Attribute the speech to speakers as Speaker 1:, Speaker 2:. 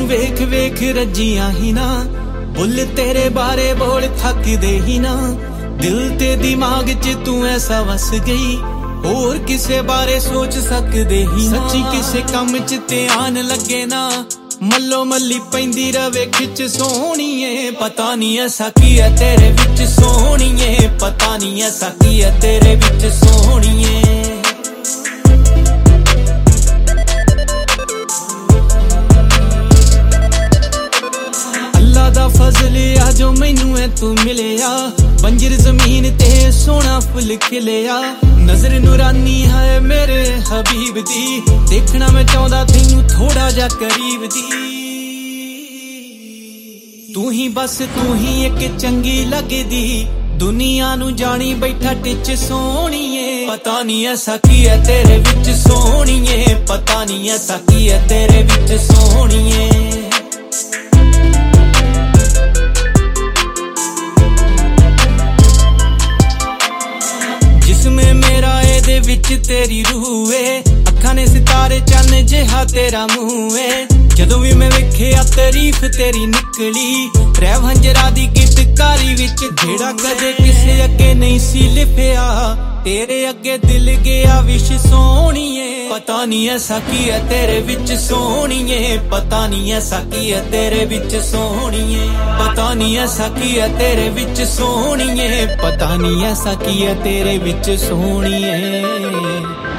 Speaker 1: ਵੇਖ ਵੇਖ ਰੱਜੀਆਂ ਹੀ ਨਾ, ਬੁੱਲ ਤੇਰੇ ਬਾਰੇ ਬੋਲ ਥੱਕਦੇ ਹੀ ਨਾ। ਦਿਲ ਤੇ ਦਿਮਾਗ 'ਚ ਤੂੰ ਐਸਾ ਵਸ ਗਈ, ਹੋਰ ਕਿਸੇ ਬਾਰੇ ਸੋਚ ਸਕਦੇ ਹੀ ਨਾ। ਸੱਚੀ ਕਿਸੇ ਕੰਮ 'ਚ ਧਿਆਨ ਲੱਗੇ ਨਾ, ਮੱਲੋ ਮੱਲੀ ਪੈਂਦੀ ਰਵੇ ਖਿੱਚ ਸੋਹਣੀਏ। ਪਤਾ ਨਹੀਂ ਐਸਾ ਕੀ ਹੈ ਤੇਰੇ ਵਿੱਚ ਸੋਹਣੀਏ, ਪਤਾ ਨਹੀਂ ਐਸਾ ਕੀ ਹੈ ਤੇਰੇ ਵਿੱਚ ਸੋਹਣੀਏ। ਅੱਲਾ ਦਾ ਫਜ਼ਲ ਆ ਜੋ ਮੈਨੂੰ ਐ ਤੂੰ ਮਿਲਿਆ, ਬੰਜਰ ਜ਼ਮੀਨ ਤੇ ਸੋਹਣਾ ਫੁੱਲ ਖਿਲਿਆ। ਨਜ਼ਰ ਨੂਰਾਨੀ ਹੈ ਮੇਰੇ ਹਬੀਬ ਦੀ, ਦੇਖਣਾ ਮੈਂ ਚਾਹੁੰਦਾ ਤੈਨੂੰ ਥੋੜਾ ਜਿਹਾ ਕਰੀਬ ਦੀ। ਤੂੰ ਹੀ ਬਸ ਤੂੰ ਹੀ ਇੱਕ ਚੰਗੀ ਲੱਗਦੀ, ਦੁਨੀਆ ਨੂੰ ਜਾਣੀ ਬੈਠਾ ਟਿੱਚ ਸੋਹਣੀਏ। ਪਤਾ ਨਹੀਂ ਐਸਾ ਕੀ ਹੈ ਤੇਰੇ ਵਿੱਚ ਸੋਹਣੀਏ, ਪਤਾ ਨਹੀਂ ਐਸਾ ਕੀ ਹੈ ਤੇਰੇ ਵਿੱਚ ਸੋਹਣੀਏ। ਜਿਸਮੇ ਮੇਰਾ ਇਹਦੇ ਵਿੱਚ ਤੇਰੀ ਰੂਹ ਏ, ਅੱਖਾਂ ਨੇ ਸਿਤਾਰੇ ਚੰਨ ਜਿਹਾ ਤੇਰਾ ਮੂੰਹ ਏ। ਜਦੋਂ ਵੀ ਮੈਂ ਵੇਖਿਆ ਤਾਰੀਫ ਤੇਰੀ ਨਿਕਲੀ, ਰਹਿ ਹੰਜਰਾ ਦੀ ਗੀਤਕਾਰੀ ਵਿੱਚ, ਜਿਹੜਾ ਕਦੇ ਕਿਸੇ ਅੱਗੇ ਨਹੀਂ ਸੀ ਲਿਖਿਆ, ਤੇਰੇ ਅੱਗੇ ਦਿਲ ਗਿਆ ਵਿਸ਼ ਸੋਹਣੀਏ। ਪਤਾ ਨਹੀਂ ਐਸਾ ਕੀ ਹੈ ਤੇਰੇ ਵਿੱਚ ਸੋਹਣੀਏ, ਪਤਾ ਨਹੀਂ ਐਸਾ ਕੀ ਹੈ ਤੇਰੇ ਵਿੱਚ ਸੋਹਣੀਏ। ਪਤਾ ਨਹੀਂ ਐਸਾ ਕੀ ਹੈ ਤੇਰੇ ਵਿੱਚ ਸੋਹਣੀਏ, ਪਤਾ ਨਹੀਂ ਐਸਾ ਕੀ ਹੈ ਤੇਰੇ ਵਿੱਚ ਸੋਹਣੀਏ।